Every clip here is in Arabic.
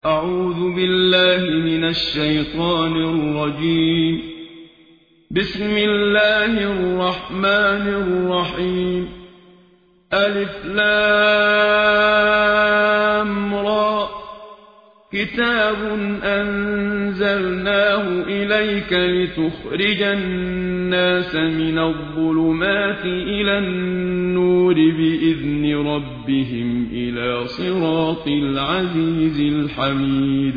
أعوذ بالله من الشيطان الرجيم. بسم الله الرحمن الرحيم. ألف لام را. كتاب أنزلناه إليك لتخرج الناس من الظلمات إلى النور بإذن ربهم إلى صراط العزيز الحميد.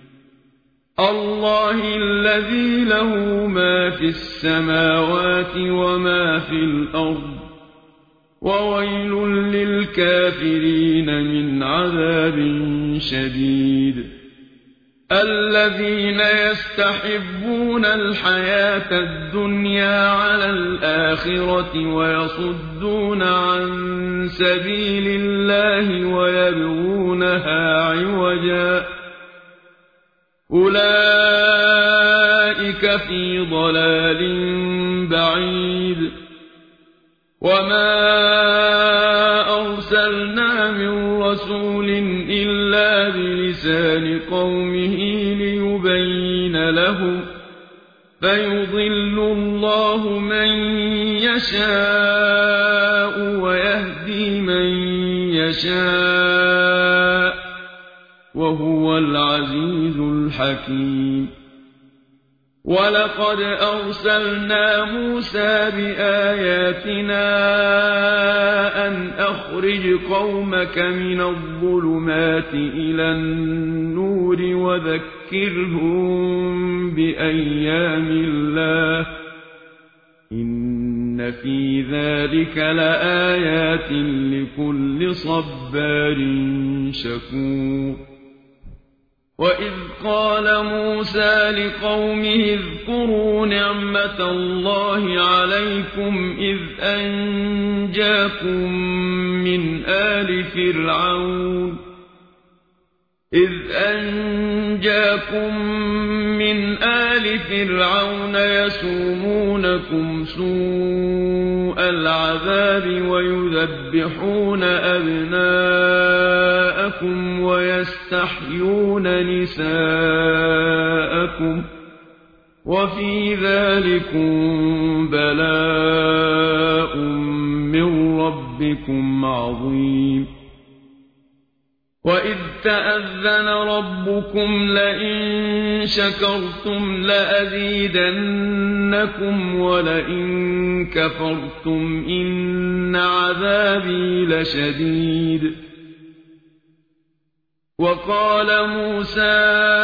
الله الذي له ما في السماوات وما في الأرض، وويل للكافرين من عذاب شديد. الذين يستحبون الحياة الدنيا على الآخرة ويصدون عن سبيل الله ويبغونها عوجا، أولئك في ضلال بعيد. وما أرسلنا من رسول إلا بلسان قومه ليبين لهم، فيضل الله من يشاء ويهدي من يشاء، وهو العزيز الحكيم. ولقد أرسلنا موسى بآياتنا أن أخرج قومك من الظلمات إلى النور وذكرهم بأيام الله، إن في ذلك لآيات لكل صبار شكور. وإذ قال موسى لقومه اذكروا نعمة الله عليكم إذ أنجاكم من آل فرعون يسومونكم سوء العذاب ويذبحون أبناءكم ويستحيون نساءكم، وفي ذلكم بلاء من ربكم عظيم. وإذ تأذن ربكم لئن شكرتم لأزيدنكم ولئن كفرتم إن عذابي لشديد. وقال موسى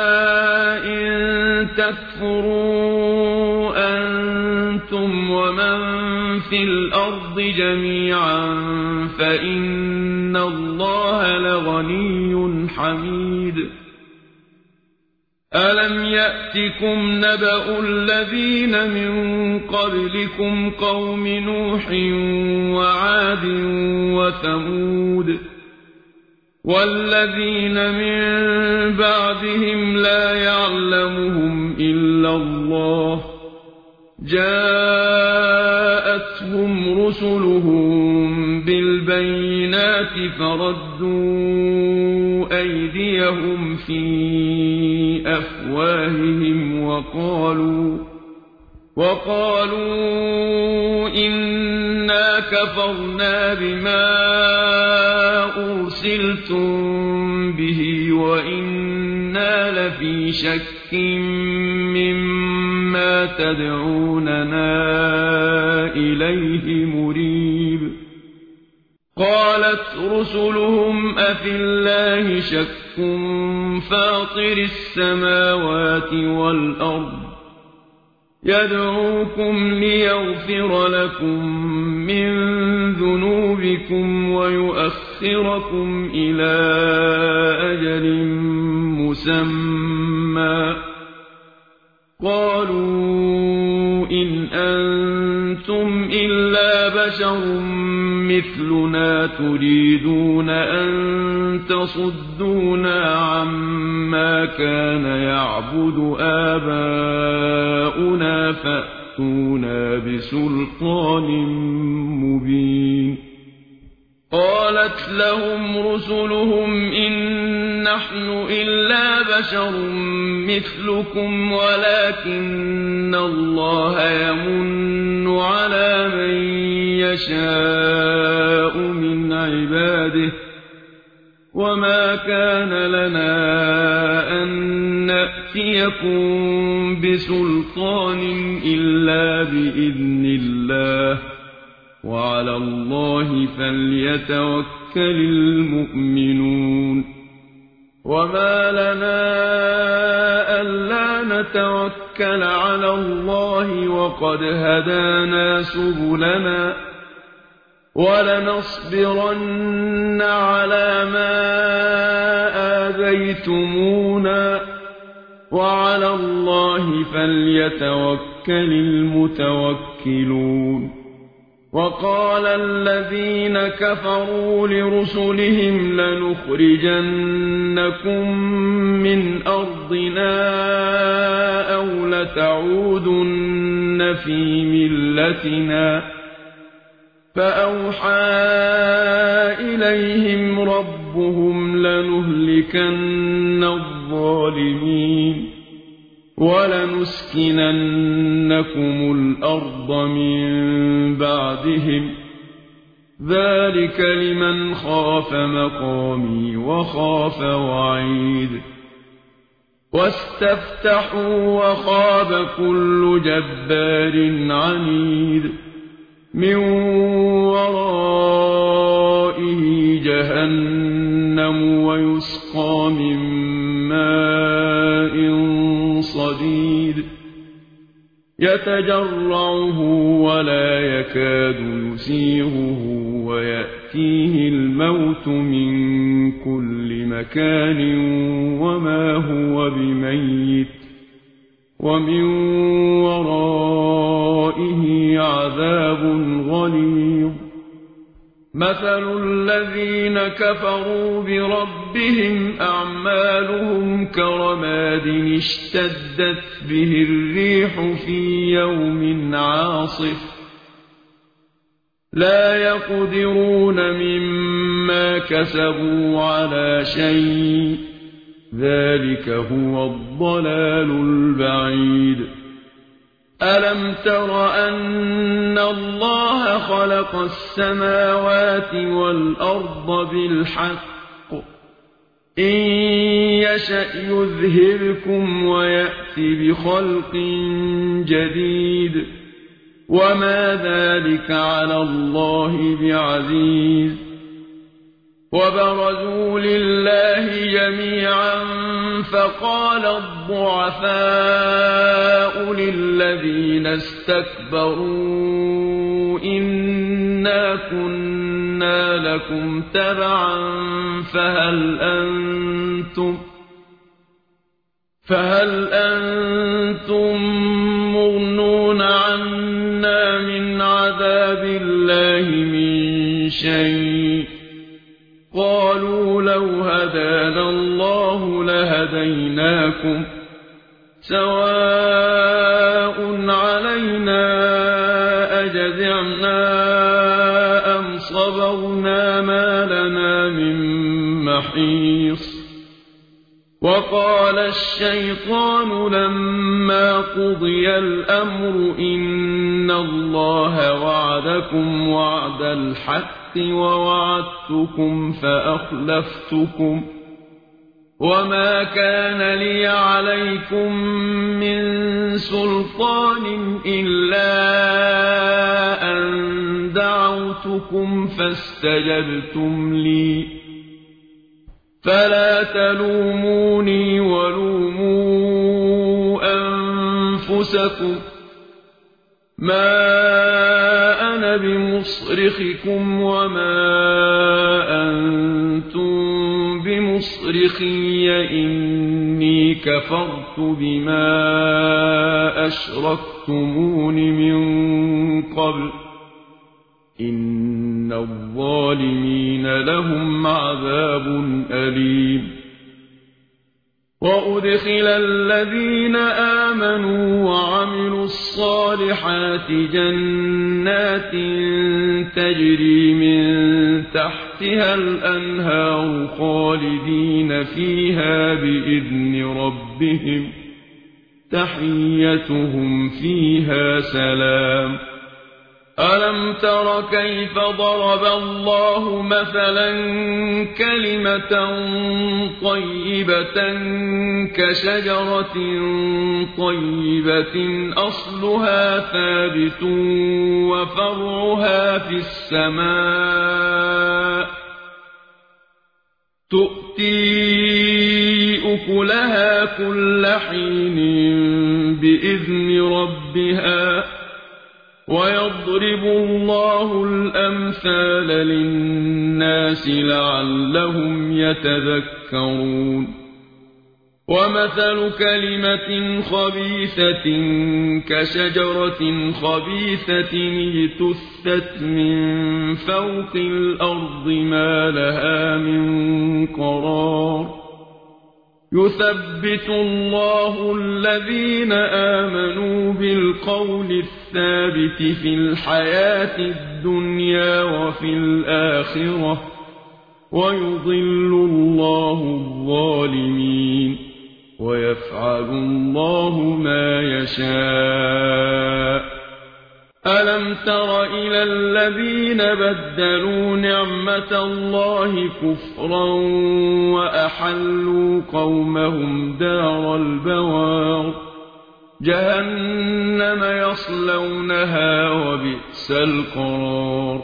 إن تكفروا أنتم ومن في الأرض جميعا فإن الله لغني حميد. ألم يأتكم نبأ الذين من قبلكم قوم نوح وعاد وثمود والذين من بعدهم لا يعلمهم إلا الله، جاءتهم رسلهم بالبينات فردوا أيديهم في أفواههم وقالوا إنا كفرنا بما أرسلتم به وإنا لفي شك مما تدعوننا إليه مريب. قالت رسلهم أفي الله شك فاطر السماوات والأرض يدعوكم ليغفر لكم من ذنوبكم ويؤخركم إلى أجل مسمى. قالوا إن أنتم إلا بشر مثلنا تريدون أن تصدونا عما كان يعبد آباؤنا فأتونا بسلطان مبين. قالت لهم رسلهم إن نحن إلا بشر مثلكم ولكن الله يمن على من يشاء من عباده وما كان لنا أن نأتيكم بسلطان إلا بإذن الله وعلى الله فليتوكل المؤمنون وما لنا ألا نتوكل على الله وقد هدانا سبلنا ولنصبرن على ما آذيتمونا وعلى الله فليتوكل المتوكلون وقال الذين كفروا لرسلهم لنخرجنكم من أرضنا أو لتعودن في ملتنا فأوحى إليهم ربهم لنهلكن الظالمين ولنسكننكم الأرض من بعدهم ذلك لمن خاف مقامي وخاف وعيد واستفتحوا وخاب كل جبار عنيد من ورائه جهنم ويسقى من ماء صديد يتجرعه ولا يكاد يسيغه ويأتيه الموت من كل مكان وما هو بميت ومن ورائه عذاب غليظ مثل الذين كفروا بربهم أعمالهم كرماد اشتدت به الريح في يوم عاصف لا يقدرون مما كسبوا على شيء ذلك هو الضلال البعيد ألم تر أن الله خلق السماوات والأرض بالحق إن يشأ يذهبكم ويأتي بخلق جديد وما ذلك على الله بعزيز وبرزوا لله جميعا فقال الضعفاء للذين استكبروا إنا كنا لكم تبعا فهل أنتم مغنون عنا من عذاب الله من شيء قالوا لو هدانا الله لهديناكم سواء علينا أجزعنا أم صبرنا ما لنا من محيص وقال الشيطان لما قضي الأمر إن الله وعدكم وعد الحق ووعدتكم فأخلفتكم وما كان لي عليكم من سلطان إلا أن دعوتكم فاستجبتم لي فلا تلوموني ولوموا أنفسكم ما أنا بمصرخكم وما أنتم بمصرخي إني كفرت بما أشركتمون من قبل إن الظالمين لهم عذاب أليم وأدخل الذين آمنوا وعملوا الصالحات جنات تجري من تحتها الأنهار خالدين فيها بإذن ربهم تحيتهم فيها سلام ألم تر كيف ضرب الله مثلا كلمة طيبة كشجرة طيبة أصلها ثابت وفرعها في السماء تؤتي أكلها كل حين بإذن ربها ويضرب الله الأمثال للناس لعلهم يتذكرون ومثل كلمة خبيثة كشجرة خبيثة اجتثت من فوق الأرض ما لها من قرار يثبت الله الذين آمنوا بالقول الثابت في الحياة الدنيا وفي الآخرة ويضل الله الظالمين ويفعل الله ما يشاء ألم تر إلى الذين بدلوا نعمة الله كفرا وأحلوا قومهم دار البوار جهنم يصلونها وبئس القرار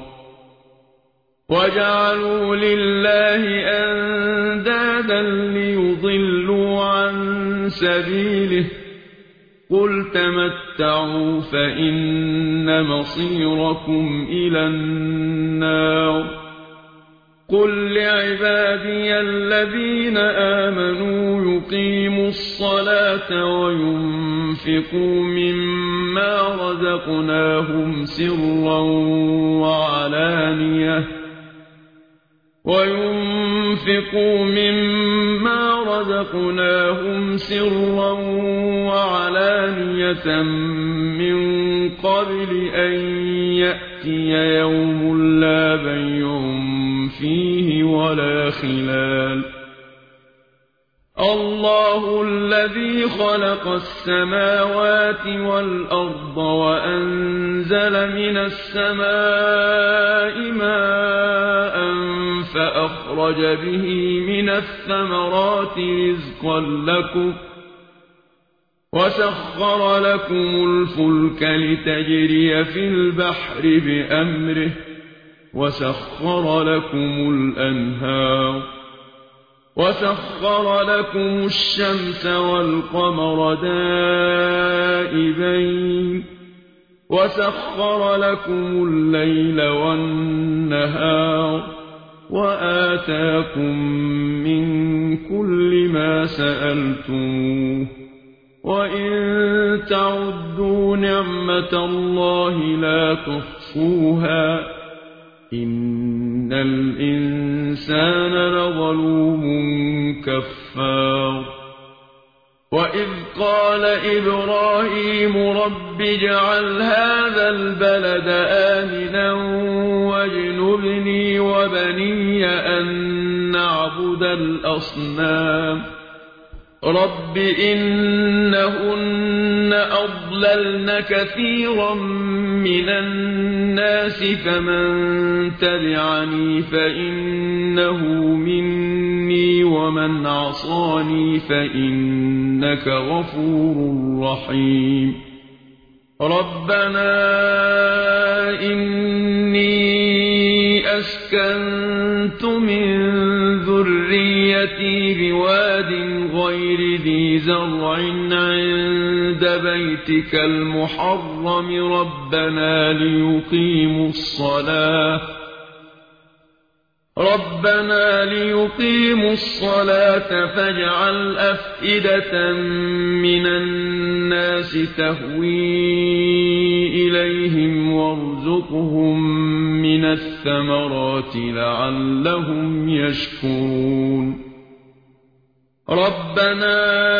وجعلوا لله أندادا ليضلوا عن سبيله قل تمتعوا فإن مصيركم إلى النار قل لعبادي الذين آمنوا يقيموا الصلاة وينفقوا مما رزقناهم سرا وعلانية من قبل أن يأتي يوم لا بيع فيه ولا خلال الله الذي خلق السماوات والأرض وأنزل من السماء ماء فأخرج به من الثمرات رزقا لكم وسخر لكم الفلك لتجري في البحر بأمره وسخر لكم الأنهار وسخر لكم الشمس والقمر دائبين وسخر لكم الليل والنهار وآتاكم من كل ما سألتموه وإن تعدوا نعمة الله لا تحصوها إن الإنسان لظلوم كفار وإذ قال إبراهيم رب اجعل هذا البلد آمنا واجنبني وبني أن نعبد الأصنام رب إنهن أضللن كثيرا من الناس فمن تبعني فإنه مني ومن عصاني فإنك غفور رحيم ربنا إني أسكنت من ذريتي بواد غير ذي زرع عند بيتك المحرم ربنا ليقيموا الصلاة فاجعل أفئدة من الناس تهوي إليهم وارزقهم من الثمرات لعلهم يشكرون ربنا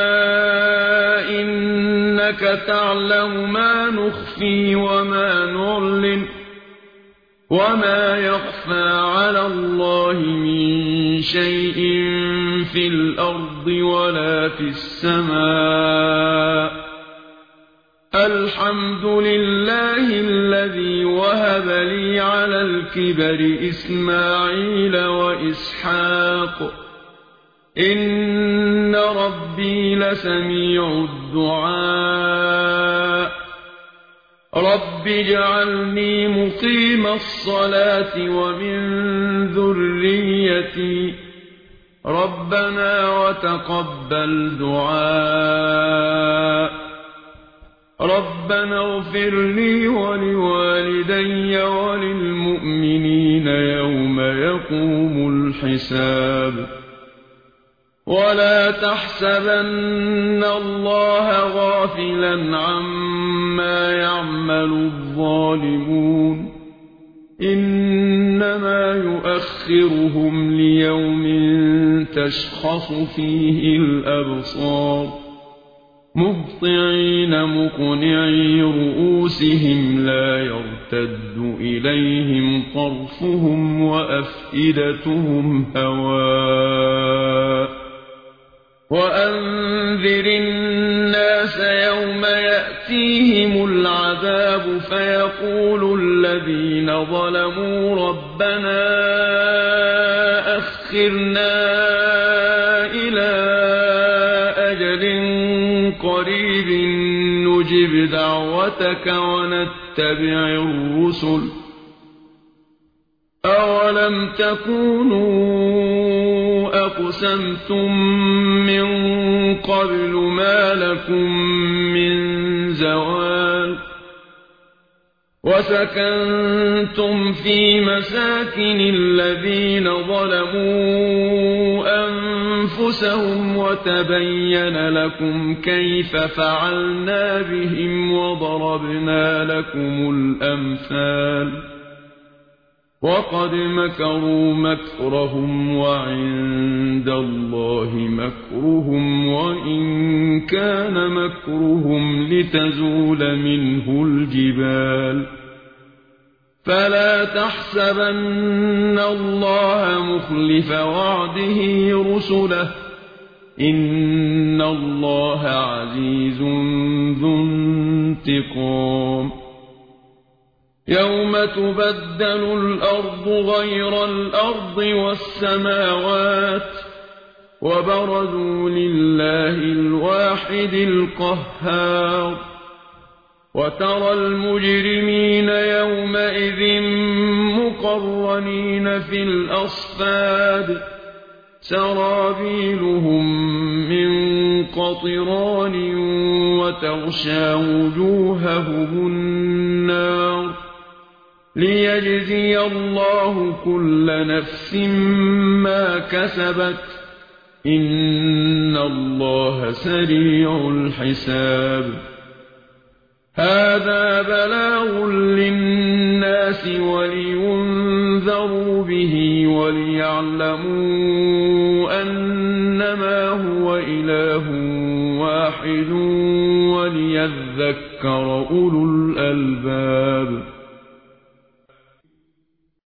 إنك تعلم ما نخفي وما نعلن وما يخفى على الله من شيء في الأرض الأرض ولا في السماء الحمد لله الذي وهب لي على الكبر إسماعيل وإسحاق إن ربي لسميع الدعاء رب اجعلني مقيم الصلاة ومن ذريتي ربنا وتقبل دعاء ربنا اغفر لي ولوالدي وللمؤمنين يوم يقوم الحساب ولا تحسبن الله غافلا عما يعمل الظالمون إنما يؤخرهم ليوم تشخص فيه الأبصار مهطعين مقنعي رؤوسهم لا يرتد إليهم طرفهم وأفئدتهم هواء وأنذر الناس يوم يأتيهم العذاب فيقول الذين ظلموا ربنا أخرنا إلى أجل قريب نجب دعوتك ونتبع الرسل أولم تكونوا أقسمتم من قبل ما لكم من زوال وسكنتم في مساكن الذين ظلموا أنفسهم وتبين لكم كيف فعلنا بهم وضربنا لكم الأمثال وقد مكروا مكرهم وعند الله مكرهم وإن كان مكرهم لتزول منه الجبال فلا تحسبن الله مخلف وعده رسله إن الله عزيز ذو انتقام يوم تبدل الأرض غير الأرض والسماوات وبرزوا لله الواحد القهار وترى المجرمين يومئذ مقرنين في الأصفاد سرابيلهم من قطران وتغشى وجوههم النار ليجزي الله كل نفس ما كسبت إن الله سريع الحساب هذا بلاغ للناس ولينذروا به وليعلموا أنما هو إله واحد وليذكر أولو الألباب